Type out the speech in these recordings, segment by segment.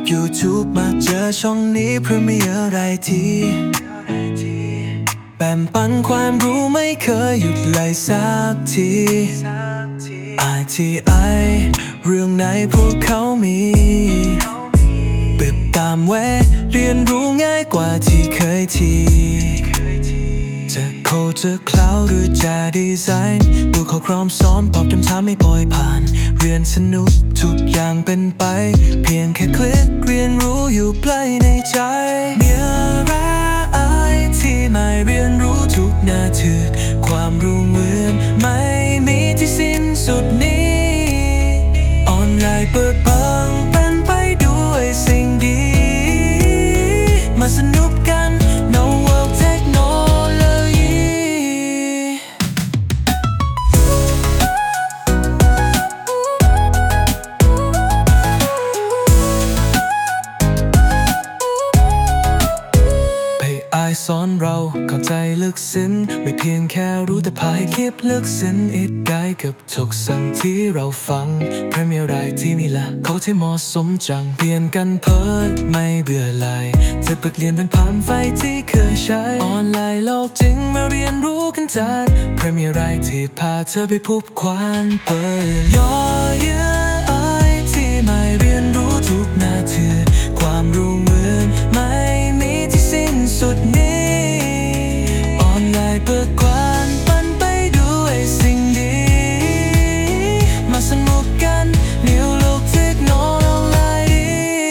YouTube มาเจอช่องนี้เพราะมีอะไรที่แบ่งปันความรู้ไม่เคยหยุดเลยสักที RTI เรื่องไหนพวกเขามีติดตามไว้เรียนรู้ง่ายกว่าที่เคยทีจะโคดจะคลาวหรือจะดีไซน์ดูข้อความสอนตอบคำถามไม่ปล่อยผ่านเรียนสนุกทุกอย่างเป็นไปเพียงแค่คลิกเรียนรู้อยู่ใกล้ในใจมีอะไรที่ไม่เรียนรู้ทุกนาทีความรู้เหมือนไม่มีที่สิ้นสุดนี้ออนไลน์เปิดเผยเป็นไปด้วยสิ่งดีมาสนุกกัน No World Technology สอนเราเข้าใจลึกซึ้งไม่เพียงแค่รู้แต่พาให้คิดลึกซึ้งอีกได้กับทุกสิ่งที่เราฟังเพราะมีอะไรที่มีละเขาที่เหมาะสมจังเปลี่ยนกันเพิดไม่เบื่อเลยจะเปิดเรียนเป็นผ่านไฟที่เคยใช้ออนไลน์โลกจริงมาเรียนรู้กันจากเพราะมีอะไรที่พาเธอไปพบความเปิดย่อเยื่อที่ไม่เรียนรู้ทุกนาทีความรู้เหมือนไม่มีที่สิ้นสุดนี้ออนไลน์เปิดความปันไปด้วยสิ่งดีมาสนุกกันนิวโลกเทคโนโลยี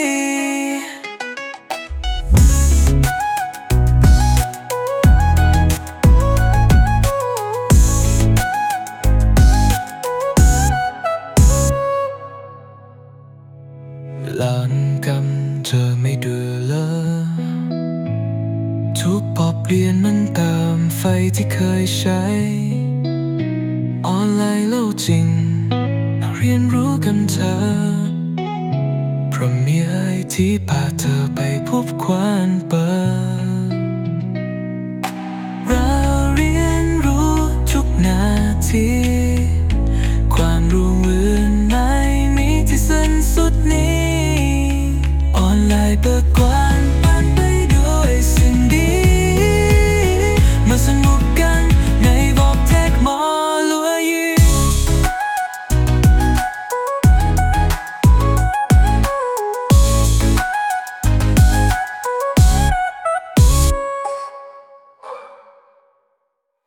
หลังกำเธอไม่ดูเลยทุกบทเรียนมันเติมไฟที่เคยใช้ออนไลน์โลกจริงเรียนรู้กันเธอเพราะมีอะไรที่พาเธอไปพบความเปิดเราเรียนรู้ทุกนาทีความรู้อื่นไม่มีที่สิ้นสุดนี้ออนไลน์เปิด